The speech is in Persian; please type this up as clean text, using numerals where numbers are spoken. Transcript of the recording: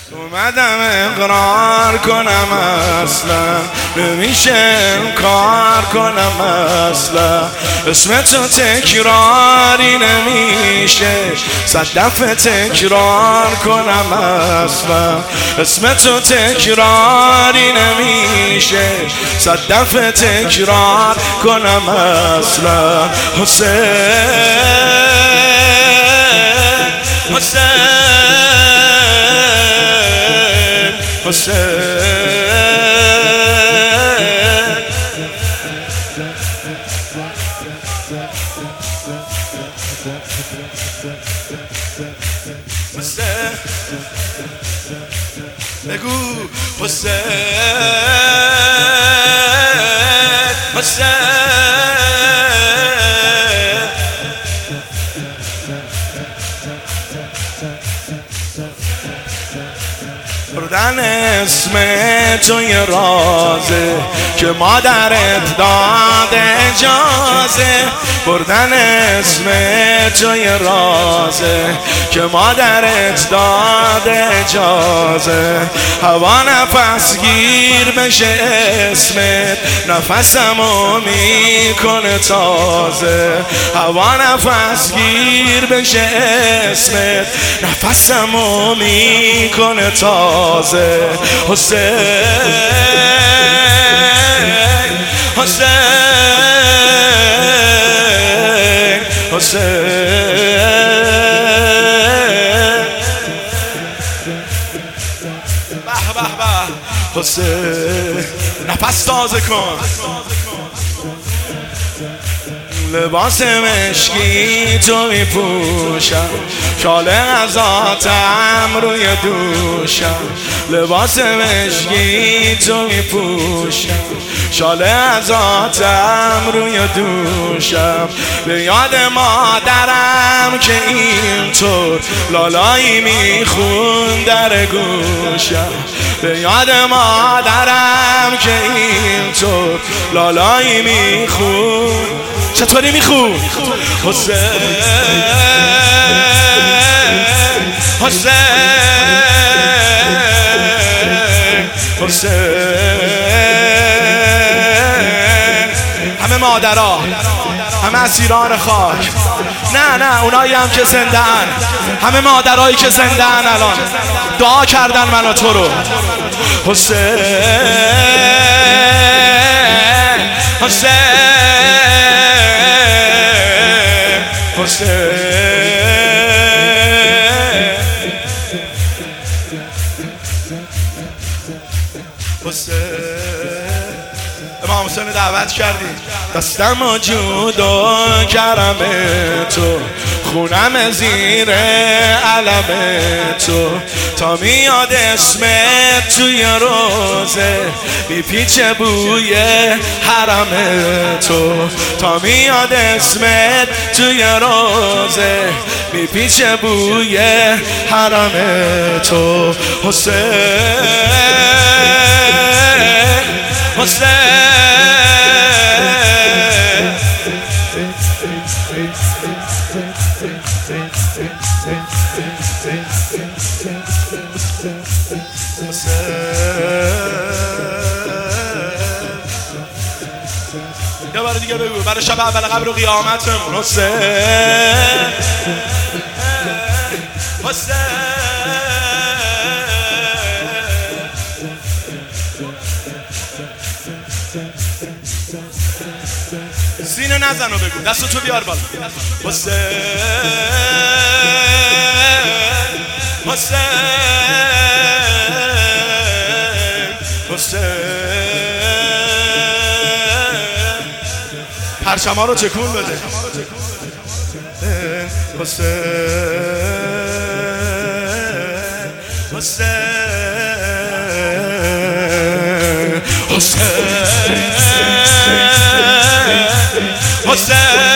اومدم اقرار کنم اصلا نمیشه کار کنم اصلا اسم تو تکراری نمیشه 100 دفعه تکرار کنم اصلا اسم تو تکراری نمیشه 100 دفعه تکرار کنم اصلا حسین حسین حسین بگو حسین حسین بردن اسم تو یه رازه که مادرت داد اجازه بردن اسم تو یه رازه که مادرت داد اجازه هوا نفس گیر بشه اسمت نفسمو میکنه تازه هوا نفس گیر بشه اسمت نفسمو میکنه تازه حسین حسین حسین به به به حسین نفس تازه کن لباس مشکی تو میپوشم شال غذاتم روی دوشم لباس مشکی تو میپوشم شال غذاتم روی دوشم به یاد مادرم که اینطور لالایی میخون در گوشم به یاد مادرم که اینطور لالایی میخون چطوری میخون حسین حسین حسین همه مادرها همه اسیران خاک نه اونایی هم که زنده‌ان همه مادرهایی که زنده‌ان الان دعا کردن من و تو رو حسین حسین حسین حسین امام حسین دعوت کردی دستم جدا کردم تو خونم زیر علم تو تا میاد اسمت توی روزه میپیچه بوی حرم تو تا میاد اسمت توی روزه میپیچه بوی حرم تو حسین حسین یه بار دیگه بگو برای شب اول قبر و قیامتمون حسین حسین سینه نزن و بگو دستو تو بیار بالا حسین حسین حسین پرچما رو چکون بده حسین حسین حسین حسین